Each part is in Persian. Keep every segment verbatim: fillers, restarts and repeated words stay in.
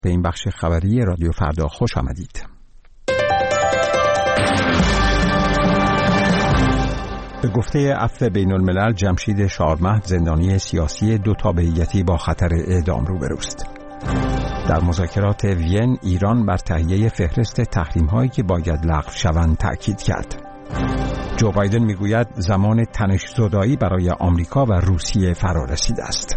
به این بخش خبری رادیو فردا خوش آمدید. به گفته عفو بین الملل، جمشید شارمهد زندانی سیاسی دو تابعیتی با خطر اعدام روبروست. در مذاکرات وین، ایران بر تهیه فهرست تحریم‌هایی که باید لغو شوند تأکید کرد. جو بایدن میگوید زمان تنش‌زدایی برای آمریکا و روسیه فرا رسیده است.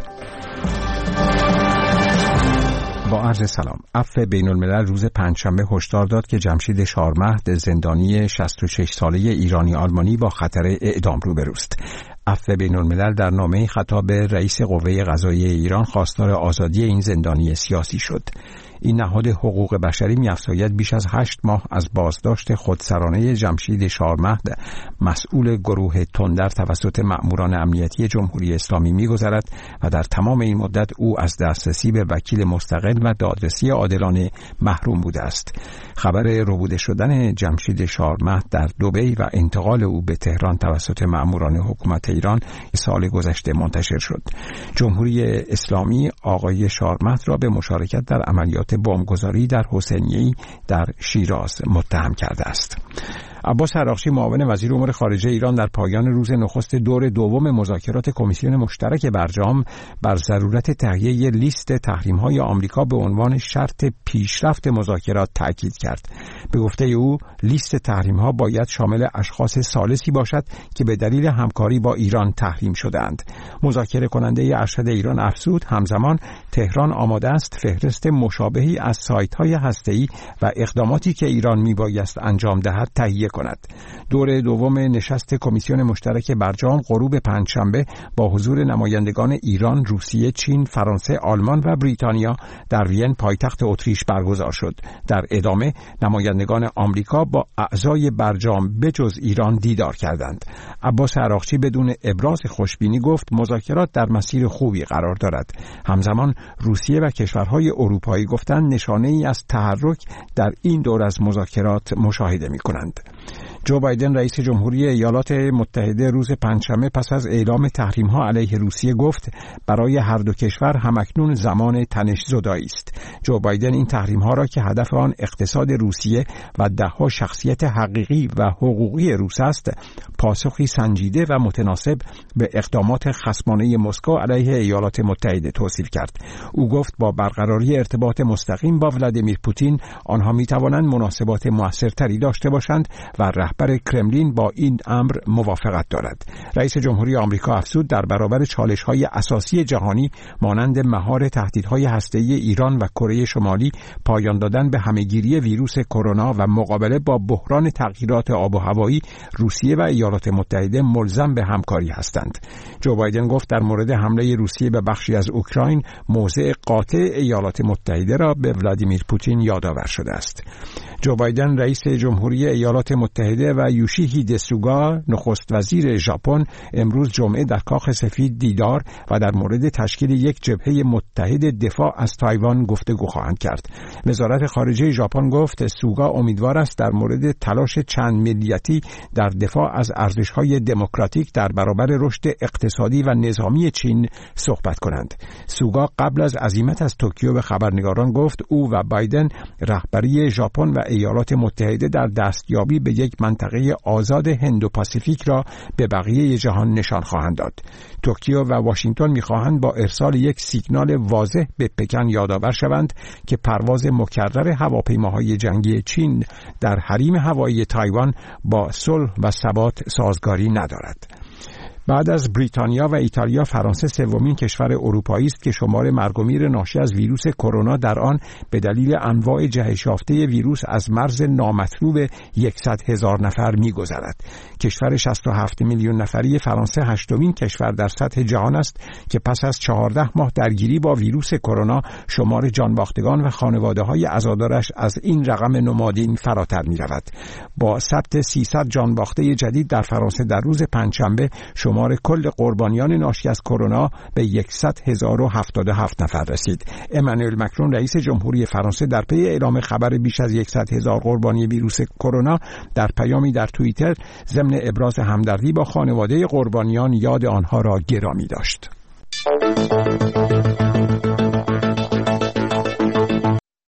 با عرض سلام. عفو بین الملل روز پنجشنبه هشدار داد که جمشید شارمهد زندانی شصت و شش ساله ایرانی آلمانی با خطر اعدام روبروست. عفو بین الملل در نامه خطاب به رئیس قوه قضاییه ایران خواستار آزادی این زندانی سیاسی شد. این نهاد حقوق بشری می‌افزاید بیش از هشت ماه از بازداشت خودسرانه جمشید شارمهد مسئول گروه تندر توسط مأموران امنیتی جمهوری اسلامی می‌گذرد و در تمام این مدت او از دسترسی به وکیل مستقل و دادرسی عادلانه محروم بوده است. خبر ربوده شدن جمشید شارمهد در دبی و انتقال او به تهران توسط مأموران حکومت ایران سال گذشته منتشر شد. جمهوری اسلامی آقای شارمهد را به مشارکت در عملیات بمبگذاری در حسینیه‌ای در شیراز متهم کرده است. عباس عراقچی معاون وزیر امور خارجه ایران در پایان روز نخست دور دوم مذاکرات کمیسیون مشترک برجام بر ضرورت تهیه لیست تحریم‌های آمریکا به عنوان شرط پیشرفت مذاکرات تاکید کرد. به گفته او لیست تحریم‌ها باید شامل اشخاص ثالثی باشد که به دلیل همکاری با ایران تحریم شده‌اند. مذاکره کننده ارشد ایران افزود همزمان تهران آماده است فهرست مشابهی از سایت‌های هسته‌ای و اقداماتی که ایران میبایست انجام دهد تهیه کند. دور دوم نشست کمیسیون مشترک برجام غروب پنجشنبه با حضور نمایندگان ایران، روسیه، چین، فرانسه، آلمان و بریتانیا در وین پایتخت اتریش برگزار شد. در ادامه نمایندگان آمریکا با اعضای برجام به جز ایران دیدار کردند. عباس عراقچی بدون ابراز خوشبینی گفت مذاکرات در مسیر خوبی قرار دارد. همزمان روسیه و کشورهای اروپایی گفتند نشانه‌ای از تحرک در این دور از مذاکرات مشاهده می‌کنند. جو بایدن رئیس جمهوری ایالات متحده روز پنجشنبه پس از اعلام تحریم‌ها علیه روسیه گفت برای هر دو کشور همکنون زمان تنش‌زدایی است. جو بایدن این تحریم‌ها را که هدف آن اقتصاد روسیه و ده‌ها شخصیت حقیقی و حقوقی روس است، پاسخی سنجیده و متناسب به اقدامات خصمانه مسکو علیه ایالات متحده توصیف کرد. او گفت با برقراری ارتباط مستقیم با ولادیمیر پوتین آنها می‌توانند مناسبات موثرتری داشته باشند و رهبر کرملین با این امر موافقت دارد. رئیس جمهوری آمریکا افزود در برابر چالش‌های اساسی جهانی مانند مهار تهدیدهای هسته‌ای ایران و کره شمالی، پایان دادن به همه‌گیری ویروس کرونا و مقابله با بحران تغییرات آب و هوایی، روسیه و ایالات متحده ملزم به همکاری هستند. جو بایدن گفت در مورد حمله روسیه به بخشی از اوکراین موضع قاطع ایالات متحده را به ولادیمیر پوتین یادآور شده است. جو بایدن رئیس جمهوری ایالات متحده و یوشیهیده سوگا نخست وزیر ژاپن امروز جمعه در کاخ سفید دیدار و در مورد تشکیل یک جبهه متحد دفاع از تایوان گفتگو خواهند کرد. وزارت خارجه ژاپن گفت سوگا امیدوار است در مورد تلاش چند ملیتی در دفاع از ارزش‌های دموکراتیک در برابر رشد اقتصادی و نظامی چین صحبت کنند. سوگا قبل از عزیمت از توکیو به خبرنگاران گفت او و بایدن رهبری ژاپن و ایالات متحده در دستیابی به یک منطقه آزاد هندو پاسیفیک را به بقیه جهان نشان خواهند داد. توکیو و واشنگتن می‌خواهند با ارسال یک سیگنال واضح به پکن یادآور شوند که پرواز مکرر هواپیماهای جنگی چین در حریم هوایی تایوان با صلح و ثبات سازگاری ندارد. بعد از بریتانیا و ایتالیا، فرانسه سومین کشور اروپایی است که شمار مرگ و میر ناشی از ویروس کرونا در آن به دلیل انواع جهش یافته ویروس از مرز نامطلوب صد هزار نفر می‌گذرد. کشور شصت و هفت میلیون نفری فرانسه هشتمین کشور در سطح جهان است که پس از چهارده ماه درگیری با ویروس کرونا شمار جانباختگان و خانواده‌های عزادارش از این رقم نمادین فراتر می‌رود. با ثبت سیصد جانباخته جدید در فرانسه در روز پنجشنبه شمار کل قربانیان ناشی از کرونا به صد هزار و هفتاد و هفت نفر رسید. امانوئل مکرون رئیس جمهوری فرانسه در پی اعلام خبر بیش از صد هزار قربانی ویروس کرونا در پیامی در توییتر ضمن ابراز همدردی با خانواده قربانیان یاد آنها را گرامی داشت.